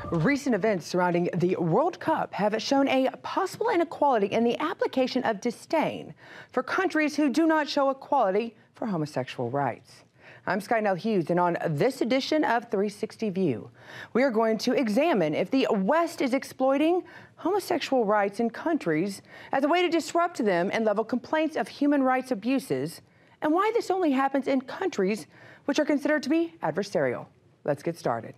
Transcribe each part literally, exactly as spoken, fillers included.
Recent events surrounding the World Cup have shown a possible inequality in the application of disdain for countries who do not show equality for homosexual rights. I'm Skynell Hughes, and on this edition of three sixty View, we are going to examine if the West is exploiting homosexual rights in countries as a way to disrupt them and level complaints of human rights abuses, and why this only happens in countries which are considered to be adversarial. Let's get started.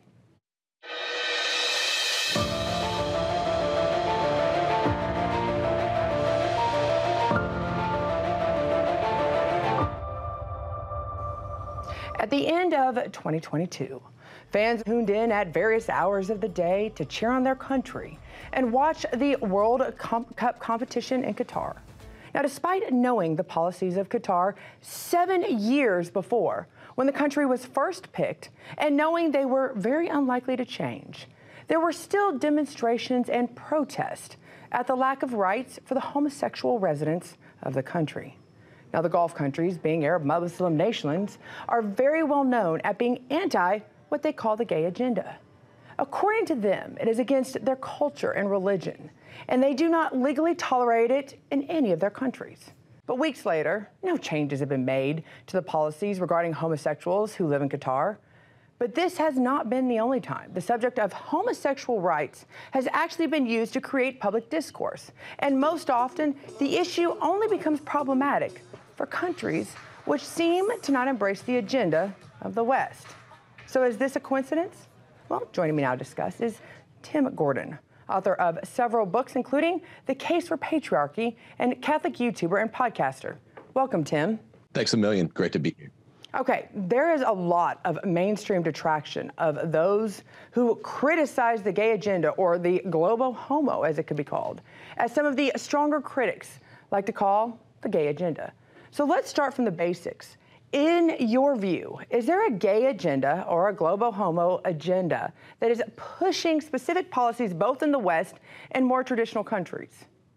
At the end of twenty twenty-two, fans tuned in at various hours of the day to cheer on their country and watch the World Cup competition in Qatar. Now, despite knowing the policies of Qatar seven years before, when the country was first picked, and knowing they were very unlikely to change, there were still demonstrations and protests at the lack of rights for the homosexual residents of the country. Now, the Gulf countries, being Arab Muslim nations, are very well known at being anti what they call the gay agenda. According to them, it is against their culture and religion, and they do not legally tolerate it in any of their countries. But weeks later, no changes have been made to the policies regarding homosexuals who live in Qatar. But this has not been the only time the subject of homosexual rights has actually been used to create public discourse. And most often, the issue only becomes problematic for countries which seem to not embrace the agenda of the West. So is this a coincidence? Well, joining me now to discuss is Tim Gordon, author of several books, including The Case for Patriarchy, and Catholic YouTuber and podcaster. Welcome, Tim. Thanks a million. Great to be here. Okay, there is a lot of mainstream detraction of those who criticize the gay agenda, or the globo homo, as it could be called, as some of the stronger critics like to call the gay agenda. So let's start from the basics. In your view, is there a gay agenda or a globo homo agenda that is pushing specific policies both in the West and more traditional countries?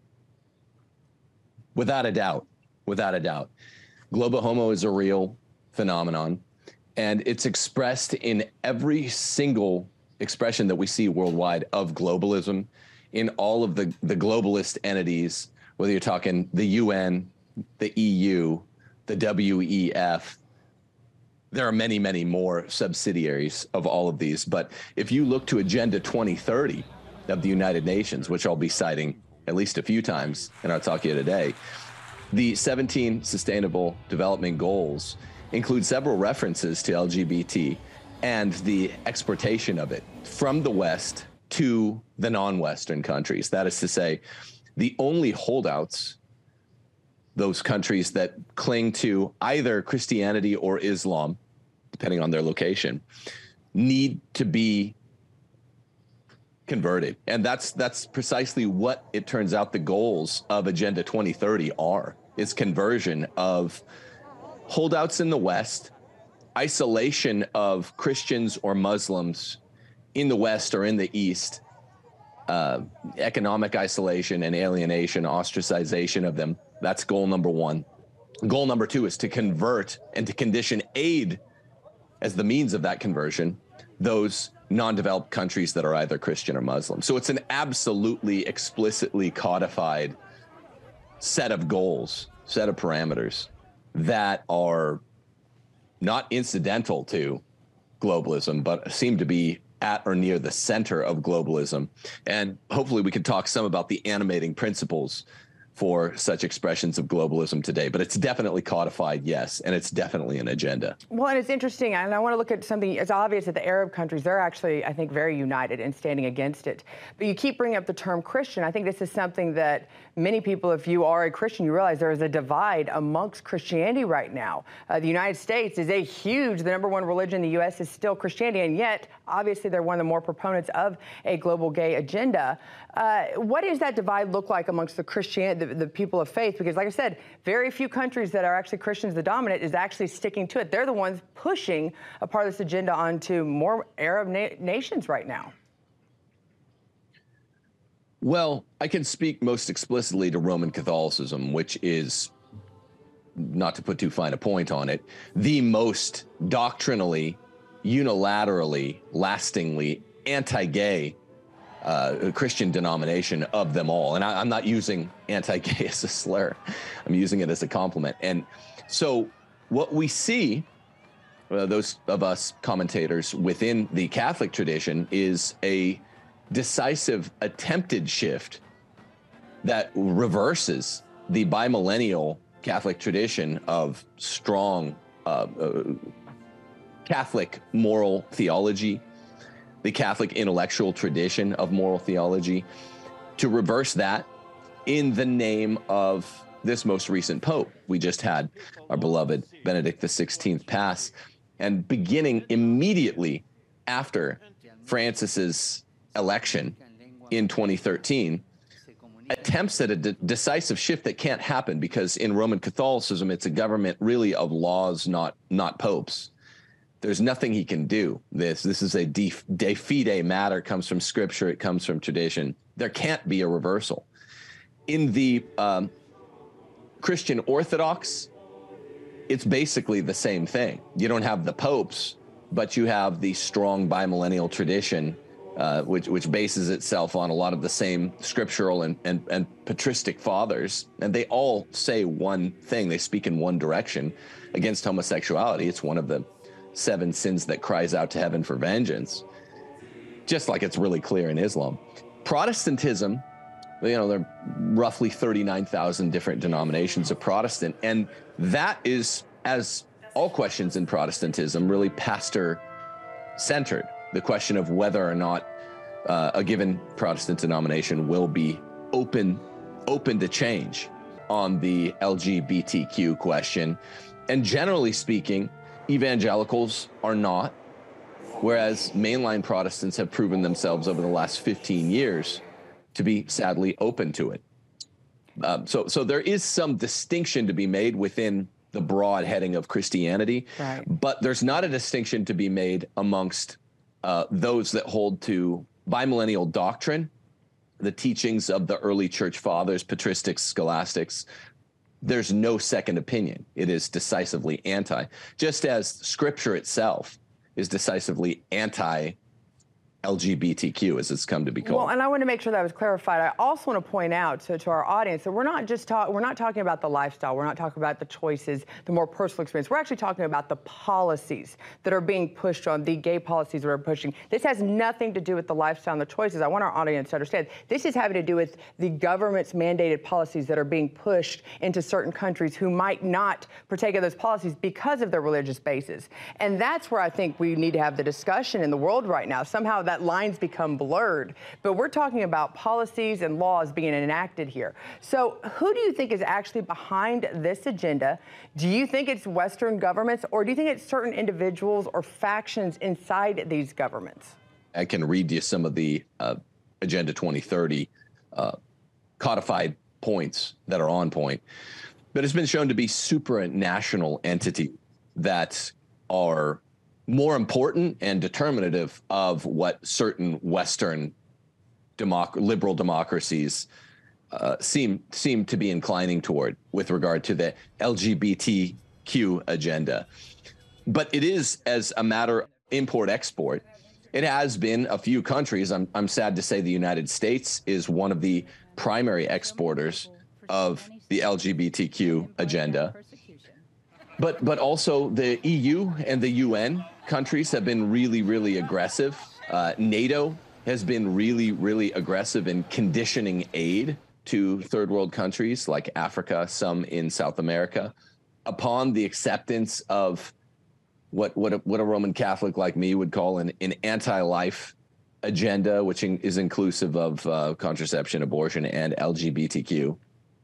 Without a doubt, without a doubt. Globo homo is a real phenomenon, and it's expressed in every single expression that we see worldwide of globalism in all of the, the globalist entities, whether you're talking the U N, the E U, the W E F. There are many, many more subsidiaries of all of these. But if you look to Agenda twenty thirty of the United Nations, which I'll be citing at least a few times in our talk here today, the seventeen Sustainable Development Goals include several references to L G B T and the exportation of it from the West to the non-Western countries. That is to say, the only holdouts, those countries that cling to either Christianity or Islam, depending on their location, need to be converted. And that's that's precisely what it turns out the goals of Agenda twenty thirty are, is conversion of holdouts in the West, isolation of Christians or Muslims in the West or in the East, uh, economic isolation and alienation, ostracization of them. That's goal number one. Goal number two is to convert and to condition aid as the means of that conversion, those non-developed countries that are either Christian or Muslim. So it's an absolutely explicitly codified set of goals, set of parameters that are not incidental to globalism, but seem to be at or near the center of globalism. And hopefully we can talk some about the animating principles for such expressions of globalism today. But it's definitely codified, yes, and it's definitely an agenda. Well, and it's interesting, and I want to look at something. It's obvious that the Arab countries, they're actually, I think, very united in standing against it. But you keep bringing up the term Christian. I think this is something that many people, if you are a Christian, you realize there is a divide amongst Christianity right now. Uh, the United States is a huge, the number one religion in the U S is still Christianity, and yet, obviously, they're one of the more proponents of a global gay agenda. Uh, what does that divide look like amongst the Christian, the, the people of faith? Because, like I said, very few countries that are actually Christians, the dominant, is actually sticking to it. They're the ones pushing a part of this agenda onto more Arab na nations right now. Well, I can speak most explicitly to Roman Catholicism, which is, not to put too fine a point on it, the most doctrinally, unilaterally, lastingly anti-gay uh, Christian denomination of them all. And I, I'm not using anti-gay as a slur. I'm using it as a compliment. And so what we see, uh, those of us commentators within the Catholic tradition, is a decisive attempted shift that reverses the bimillennial Catholic tradition of strong uh, uh, Catholic moral theology, the Catholic intellectual tradition of moral theology, to reverse that in the name of this most recent Pope. We just had our beloved Benedict the sixteenth pass, and beginning immediately after Francis's election in twenty thirteen, attempts at a de- decisive shift that can't happen, because in Roman Catholicism, it's a government really of laws, not not popes. There's nothing he can do. This this is a de, de fide matter, comes from scripture, it comes from tradition. There can't be a reversal. In the um, Christian Orthodox, it's basically the same thing. You don't have the popes, but you have the strong bimillennial tradition, uh, which which bases itself on a lot of the same scriptural and, and, and patristic fathers. And they all say one thing. They speak in one direction against homosexuality. It's one of the seven sins that cries out to heaven for vengeance, just like it's really clear in Islam. Protestantism, you know, there are roughly thirty-nine thousand different denominations of Protestant, and that is, as all questions in Protestantism, really pastor-centered. The question of whether or not uh, a given Protestant denomination will be open, open to change on the L G B T Q question. And generally speaking, evangelicals are not, whereas mainline Protestants have proven themselves over the last fifteen years to be sadly open to it. Um, so, so there is some distinction to be made within the broad heading of Christianity, right. But there's not a distinction to be made amongst uh, those that hold to bimillennial doctrine, the teachings of the early church fathers, patristics, scholastics. There's no second opinion. It is decisively anti, just as scripture itself is decisively anti L G B T Q, as it's come to be called. Well, and I want to make sure that was clarified. I also want to point out to, to our audience that we're not just talking, we're not talking about the lifestyle. We're not talking about the choices, the more personal experience. We're actually talking about the policies that are being pushed on, the gay policies that are pushing. This has nothing to do with the lifestyle and the choices. I want our audience to understand this is having to do with the government's mandated policies that are being pushed into certain countries who might not partake of those policies because of their religious basis. And that's where I think we need to have the discussion in the world right now. Somehow that lines become blurred, but we're talking about policies and laws being enacted here. So who do you think is actually behind this agenda? Do you think it's Western governments, or do you think it's certain individuals or factions inside these governments? I can read you some of the uh, Agenda twenty thirty uh, codified points that are on point, but it's been shown to be supranational entities that are more important and determinative of what certain Western democ- liberal democracies uh, seem seem to be inclining toward with regard to the L G B T Q agenda. But it is, as a matter of import-export, it has been a few countries. I'm, I'm sad to say the United States is one of the primary exporters of the L G B T Q agenda. But but also the E U and the U N countries have been really, really aggressive. Uh, NATO has been really, really aggressive in conditioning aid to third world countries like Africa, some in South America, upon the acceptance of what what a, what a Roman Catholic like me would call an, an anti-life agenda, which in, is inclusive of uh, contraception, abortion, and L G B T Q.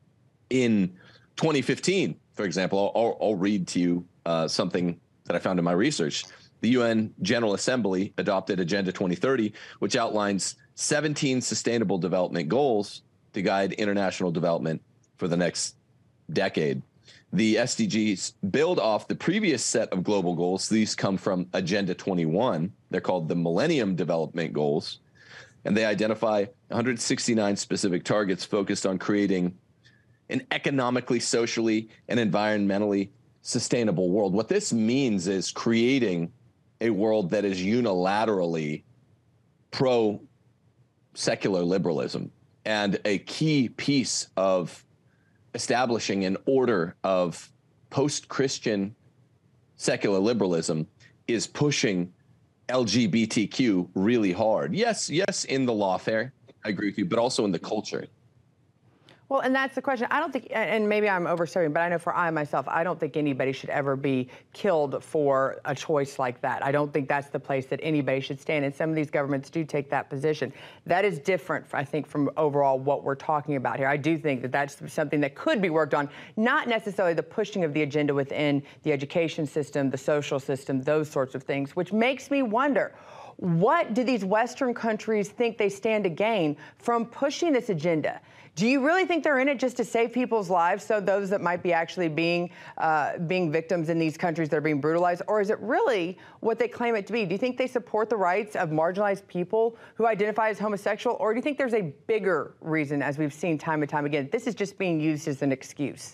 In twenty fifteen, for example, I'll, I'll read to you uh, something that I found in my research. The U N General Assembly adopted Agenda twenty thirty, which outlines seventeen sustainable development goals to guide international development for the next decade. The S D Gs build off the previous set of global goals. These come from Agenda twenty-one. They're called the Millennium Development Goals, and they identify one hundred sixty-nine specific targets focused on creating an economically, socially, and environmentally sustainable world. What this means is creating a world that is unilaterally pro-same-sex secular liberalism. And a key piece of establishing an order of post-Christian secular liberalism is pushing L G B T Q really hard. Yes, yes, in the lawfare, I agree with you, but also in the culture. Well, and that's the question. I don't think, and maybe I'm overstating, but I know for I myself, I don't think anybody should ever be killed for a choice like that. I don't think that's the place that anybody should stand. And some of these governments do take that position. That is different, I think, from overall what we're talking about here. I do think that that's something that could be worked on, not necessarily the pushing of the agenda within the education system, the social system, those sorts of things, which makes me wonder, what do these Western countries think they stand to gain from pushing this agenda? Do you really think they're in it just to save people's lives, so those that might be actually being uh, being victims in these countries that are being brutalized? Or is it really what they claim it to be? Do you think they support the rights of marginalized people who identify as homosexual? Or do you think there's a bigger reason, as we've seen time and time again, this is just being used as an excuse?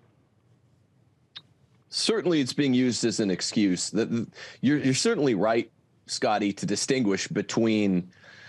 Certainly it's being used as an excuse. That you're, you're certainly right, Scotty, to distinguish between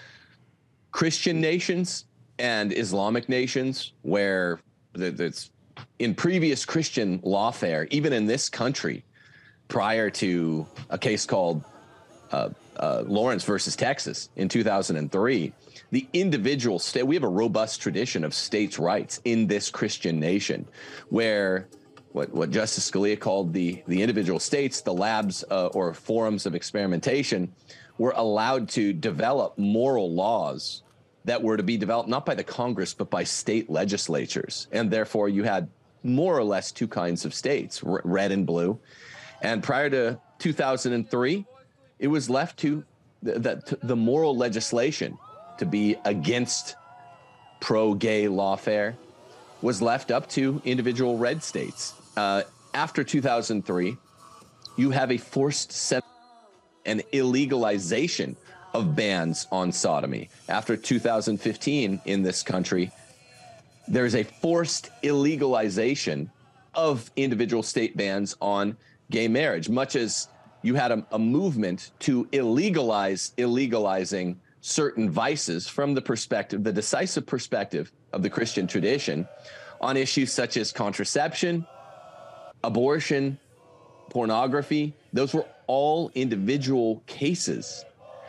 Christian nations and Islamic nations, where that's in previous Christian lawfare, even in this country, prior to a case called uh, uh, Lawrence versus Texas in two thousand three, the individual state, we have a robust tradition of states' rights in this Christian nation, where what, what Justice Scalia called the, the individual states, the labs uh, or forums of experimentation, were allowed to develop moral laws that were to be developed not by the Congress, but by state legislatures. And therefore, you had more or less two kinds of states, red and blue. And prior to two thousand three, it was left to the, the, the moral legislation to be against pro-gay lawfare was left up to individual red states. Uh, after two thousand three, you have a forced set and illegalization of bans on sodomy. After two thousand fifteen in this country, there's a forced illegalization of individual state bans on gay marriage, much as you had a, a movement to illegalize illegalizing certain vices from the perspective, the decisive perspective of the Christian tradition on issues such as contraception, abortion, pornography. Those were all individual cases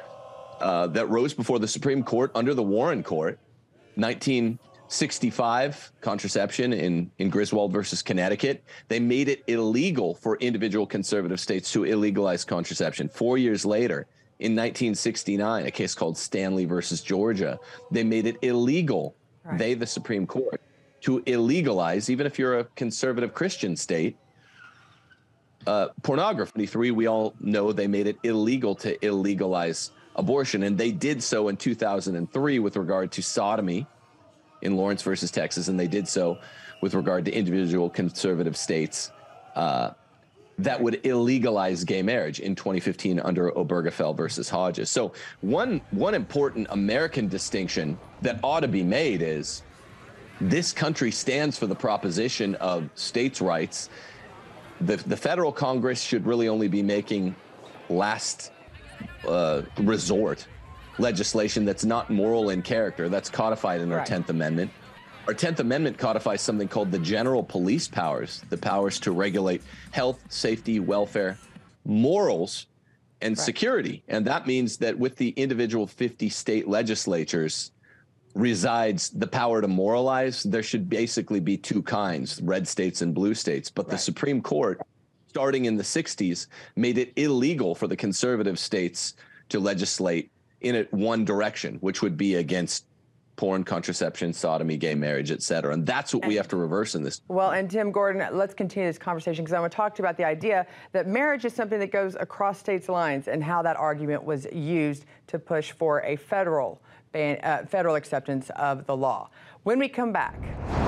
Uh, that rose before the Supreme Court under the Warren Court. nineteen sixty-five, contraception in, in Griswold versus Connecticut. They made it illegal for individual conservative states to illegalize contraception. Four years later, in nineteen sixty-nine, a case called Stanley versus Georgia, they made it illegal, right. They, the Supreme Court, to illegalize, even if you're a conservative Christian state, uh, pornography. Three, we all know they made it illegal to illegalize abortion, and they did so in two thousand three with regard to sodomy in Lawrence versus Texas, and they did so with regard to individual conservative states uh, that would illegalize gay marriage in twenty fifteen under Obergefell versus Hodges. So one one important American distinction that ought to be made is this country stands for the proposition of states' rights. The, the federal Congress should really only be making last Uh, resort legislation that's not moral in character, that's codified in our right. tenth Amendment. Our tenth Amendment codifies something called the general police powers, the powers to regulate health, safety, welfare, morals, and right. security. And that means that with the individual fifty state legislatures resides the power to moralize. There should basically be two kinds, red states and blue states. But right. the Supreme Court, starting in the sixties, made it illegal for the conservative states to legislate in it one direction, which would be against porn, contraception, sodomy, gay marriage, et cetera. And that's what and, we have to reverse in this. Well, and Tim Gordon, let's continue this conversation, because I want to talk to you about the idea that marriage is something that goes across states' lines and how that argument was used to push for a federal ban, uh, federal acceptance of the law. When we come back,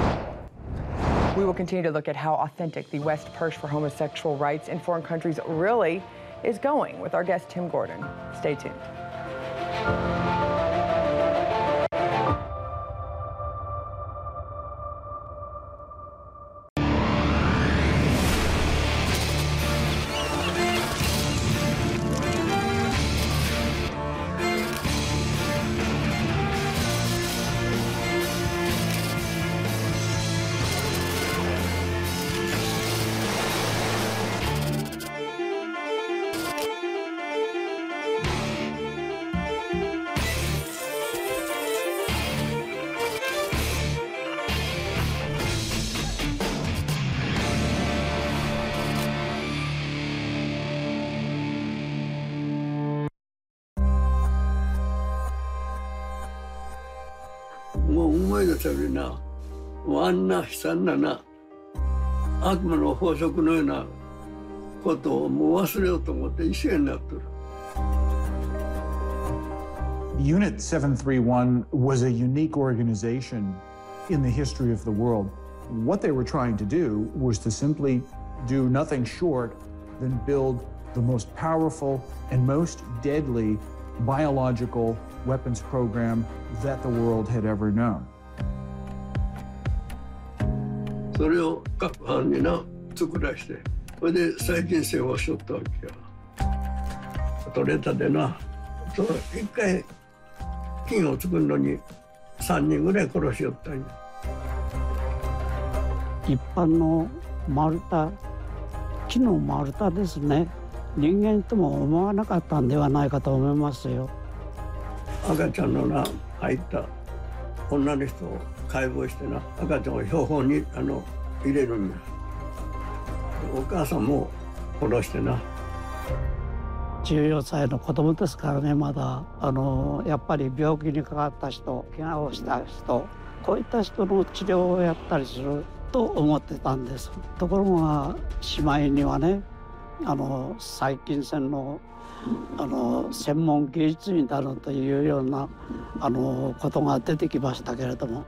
we will continue to look at how authentic the West push for homosexual rights in foreign countries really is going with our guest, Tim Gordon. Stay tuned. もう思い出せるな。もうあんな悲惨なな、悪魔の法則のようなことをもう忘れようと思って一緒になってる。 Unit seven thirty-one was a unique organization in the history of the world. What they were trying to do was to simply do nothing short than build the most powerful and most deadly biological weapons program that the world had ever known. それを各班にな作らして、それで細菌戦をしよったわけよ。取れたでな、その一回菌を作るのにさんにんぐらい殺しよったんや。 一般の丸太、木の丸太ですね。人間とも思わなかったんではないかと思いますよ。 赤ちゃんのな入った女の人を解剖してな、赤ちゃんを標本にあの入れるんや。お母さんも殺してな。 じゅうよんさいの子供ですからね、まだあのやっぱり病気にかかった人、怪我をした人、こういった人の治療をやったりすると思ってたんです。ところがしまいにはね、あの細菌戦のあの専門技術になるというようなあのことが出てきましたけれども。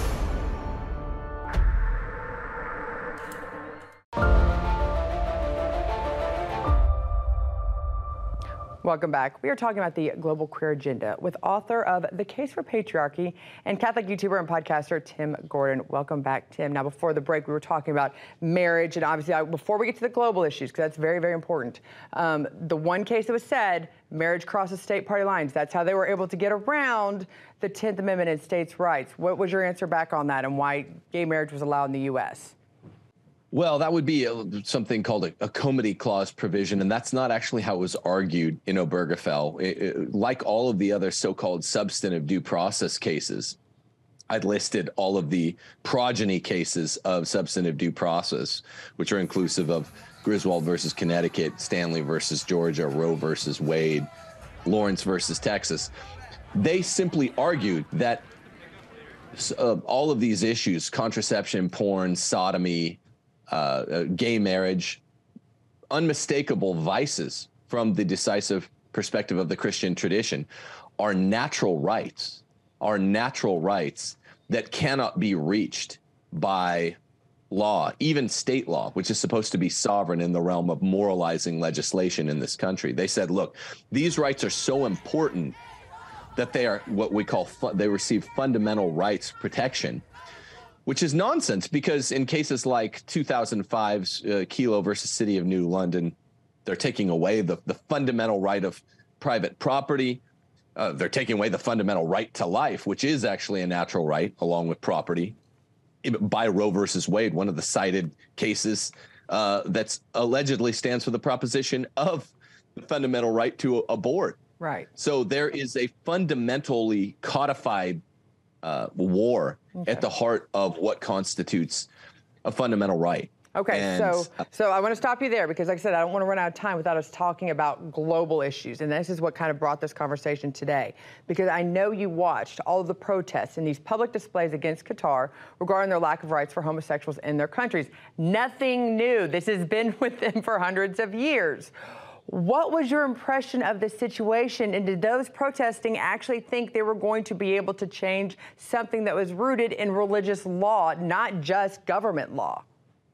Welcome back. We are talking about the global queer agenda with author of The Case for Patriarchy and Catholic YouTuber and podcaster Tim Gordon. Welcome back, Tim. Now, before the break, we were talking about marriage, and obviously, before we get to the global issues, because that's very, very important, um, the one case that was said, marriage crosses state party lines. That's how they were able to get around the tenth Amendment and states' rights. What was your answer back on that, and why gay marriage was allowed in the U S? Well, that would be a, something called a, a comity clause provision, and that's not actually how it was argued in Obergefell. It, it, like all of the other so-called substantive due process cases, I'd listed all of the progeny cases of substantive due process, which are inclusive of Griswold versus Connecticut, Stanley versus Georgia, Roe versus Wade, Lawrence versus Texas. They simply argued that uh, all of these issues, contraception, porn, sodomy, Uh, gay marriage, unmistakable vices from the decisive perspective of the Christian tradition, are natural rights, are natural rights that cannot be reached by law, even state law, which is supposed to be sovereign in the realm of moralizing legislation in this country. They said, look, these rights are so important that they are what we call, fu- they receive fundamental rights protection, which is nonsense, because in cases like two thousand five's uh, Kelo versus City of New London, they're taking away the, the fundamental right of private property. Uh, they're taking away the fundamental right to life, which is actually a natural right, along with property. By Roe versus Wade, one of the cited cases uh, that's allegedly stands for the proposition of the fundamental right to abort. Right. So there is a fundamentally codified uh, war okay. at the heart of what constitutes a fundamental right. Okay, and, so so I want to stop you there because, like I said, I don't want to run out of time without us talking about global issues. And this is what kind of brought this conversation today, because I know you watched all of the protests and these public displays against Qatar regarding their lack of rights for homosexuals in their countries. Nothing new. This has been with them for hundreds of years. What was your impression of the situation, and did those protesting actually think they were going to be able to change something that was rooted in religious law, not just government law?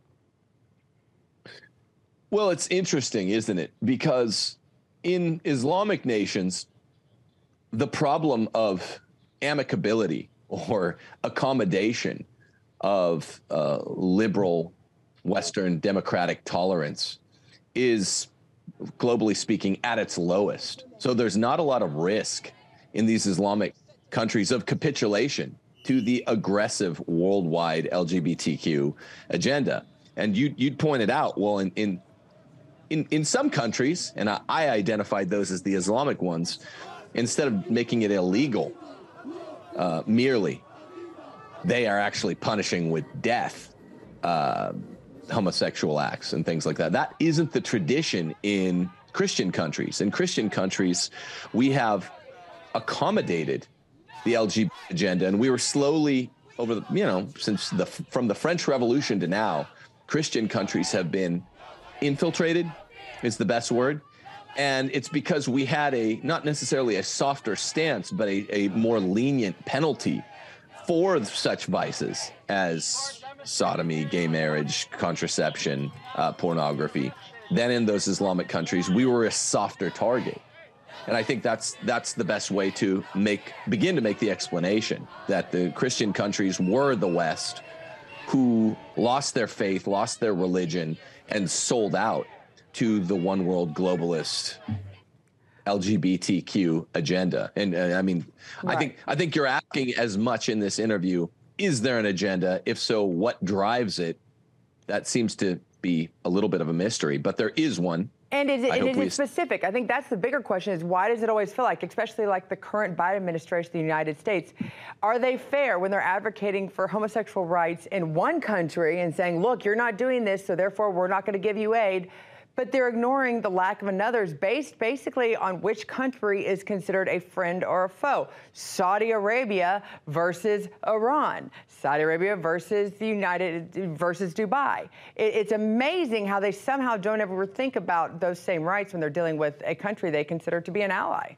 Well, it's interesting, isn't it? Because in Islamic nations, the problem of amicability or accommodation of uh, liberal Western democratic tolerance is, globally speaking, at its lowest. So there's not a lot of risk in these Islamic countries of capitulation to the aggressive worldwide L G B T Q agenda. And you, you'd pointed out, well, in, in In, in some countries, and I, I identified those as the Islamic ones, instead of making it illegal uh, merely, they are actually punishing with death uh, homosexual acts and things like that. That isn't the tradition in Christian countries. In Christian countries, we have accommodated the L G B T agenda. And we were slowly over the, you know, since the, from the French Revolution to now, Christian countries have been infiltrated is the best word. And it's because we had a, not necessarily a softer stance, but a, a more lenient penalty for such vices as sodomy, gay marriage, contraception, uh, pornography. Then in those Islamic countries, we were a softer target. And I think that's that's the best way to make begin to make the explanation that the Christian countries were the West who lost their faith, lost their religion, and sold out to the one world globalist L G B T Q agenda. And uh, I mean, right. I think I think you're asking as much in this interview, is there an agenda? If so, what drives it? That seems to be a little bit of a mystery, but there is one. And is it, and is it specific? I think that's the bigger question is why does it always feel like, especially like the current Biden administration of the United States, are they fair when they're advocating for homosexual rights in one country and saying, look, you're not doing this, so therefore we're not going to give you aid, but they're ignoring the lack of another's based basically on which country is considered a friend or a foe. Saudi Arabia versus Iran. Saudi Arabia versus the United versus Dubai. It, it's amazing how they somehow don't ever think about those same rights when they're dealing with a country they consider to be an ally.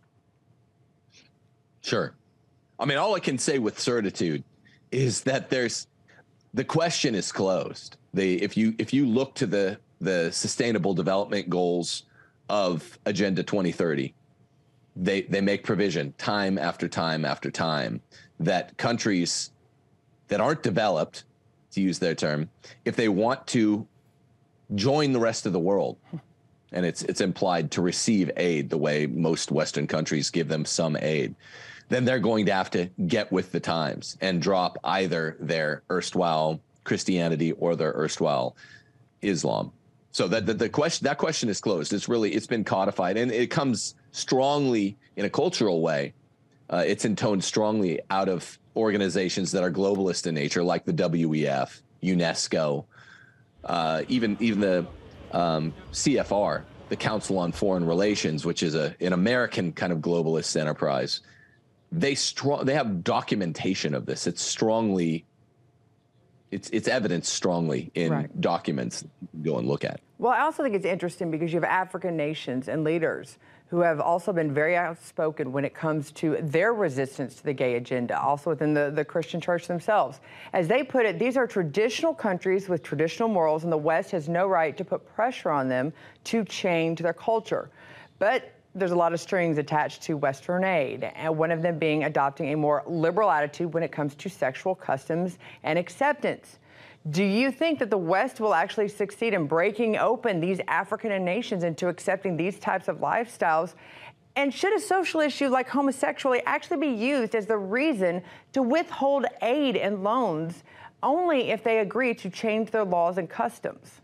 Sure. I mean, all I can say with certitude is that there's the question is closed. They if you if you look to the the sustainable development goals of Agenda twenty thirty, they they make provision time after time after time that countries that aren't developed, to use their term, if they want to join the rest of the world, and it's it's implied to receive aid the way most Western countries give them some aid, then they're going to have to get with the times and drop either their erstwhile Christianity or their erstwhile Islam. So that the, the question that question is closed. It's really it's been codified, and it comes strongly in a cultural way. Uh, it's intoned strongly out of organizations that are globalist in nature, like the W E F, UNESCO, uh, even even the um, C F R, the Council on Foreign Relations, which is a an American kind of globalist enterprise. They strong they have documentation of this. It's strongly. It's it's evidence strongly in right. documents you go and look at. Well, I also think it's interesting because you have African nations and leaders who have also been very outspoken when it comes to their resistance to the gay agenda, also within the, the Christian church themselves. As they put it, these are traditional countries with traditional morals, and the West has no right to put pressure on them to change their culture. But there's a lot of strings attached to Western aid, and one of them being adopting a more liberal attitude when it comes to sexual customs and acceptance. Do you think that the West will actually succeed in breaking open these African nations into accepting these types of lifestyles? And should a social issue like homosexuality actually be used as the reason to withhold aid and loans only if they agree to change their laws and customs?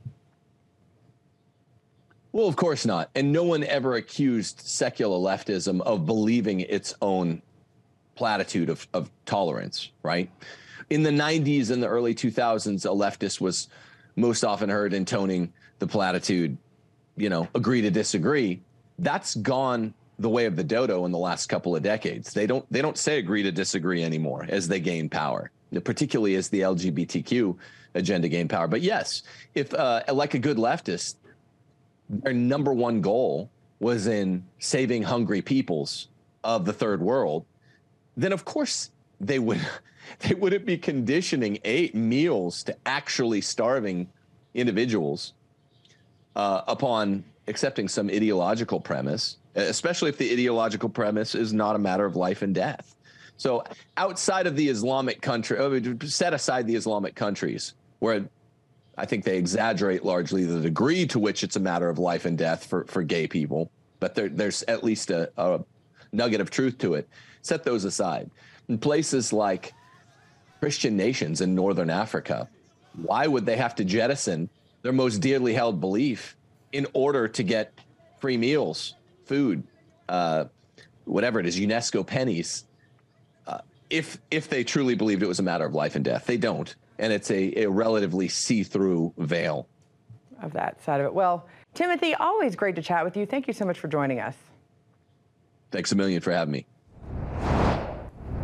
Well, of course not. And no one ever accused secular leftism of believing its own platitude of, of tolerance, right? In the nineties and the early two thousands, a leftist was most often heard intoning the platitude, you know, agree to disagree. That's gone the way of the dodo in the last couple of decades. They don't they don't say agree to disagree anymore as they gain power, particularly as the L G B T Q agenda gained power. But yes, if uh, like a good leftist, their number one goal was in saving hungry peoples of the third world, then of course they would they wouldn't be conditioning eight meals to actually starving individuals uh, upon accepting some ideological premise, especially if the ideological premise is not a matter of life and death. So outside of the Islamic country, set aside the Islamic countries where I think they exaggerate largely the degree to which it's a matter of life and death for, for gay people, but there, there's at least a, a nugget of truth to it. Set those aside. In places like Christian nations in Northern Africa, why would they have to jettison their most dearly held belief in order to get free meals, food, uh, whatever it is, UNESCO pennies, uh, if if they truly believed it was a matter of life and death? They don't. And it's a, a relatively see-through veil of that side of it. Well, Timothy, always great to chat with you. Thank you so much for joining us. Thanks a million for having me.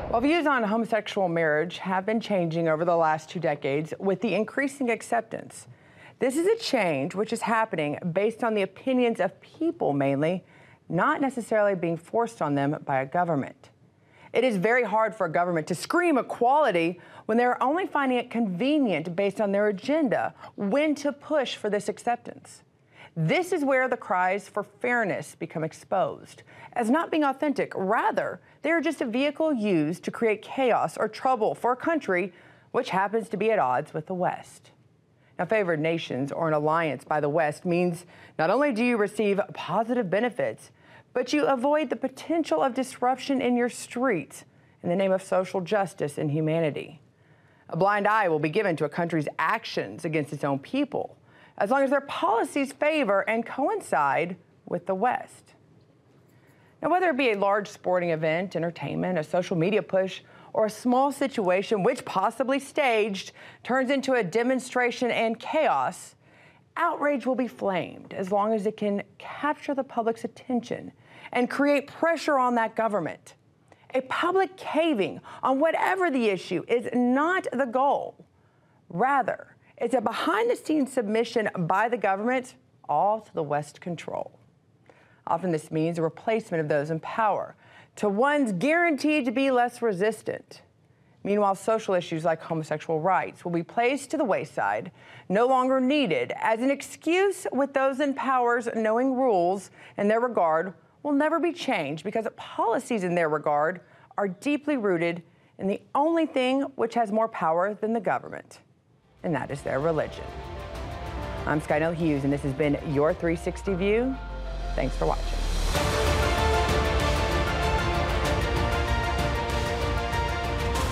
Well, views on homosexual marriage have been changing over the last two decades with the increasing acceptance. This is a change which is happening based on the opinions of people mainly, not necessarily being forced on them by a government. It is very hard for a government to scream equality when they're only finding it convenient based on their agenda when to push for this acceptance. This is where the cries for fairness become exposed as not being authentic. Rather, they are just a vehicle used to create chaos or trouble for a country which happens to be at odds with the West. Now, favored nations or an alliance by the West means not only do you receive positive benefits, but you avoid the potential of disruption in your streets in the name of social justice and humanity. A blind eye will be given to a country's actions against its own people, as long as their policies favor and coincide with the West. Now, whether it be a large sporting event, entertainment, a social media push, or a small situation which possibly staged turns into a demonstration and chaos, outrage will be flamed as long as it can capture the public's attention and create pressure on that government. A public caving on whatever the issue is not the goal. Rather, it's a behind-the-scenes submission by the government, all to the West control. Often this means a replacement of those in power to ones guaranteed to be less resistant. Meanwhile, social issues like homosexual rights will be placed to the wayside, no longer needed as an excuse, with those in power's knowing rules in their regard will never be changed because policies in their regard are deeply rooted in the only thing which has more power than the government, and that is their religion. I'm Skynell Hughes, and this has been your three sixty View. Thanks for watching.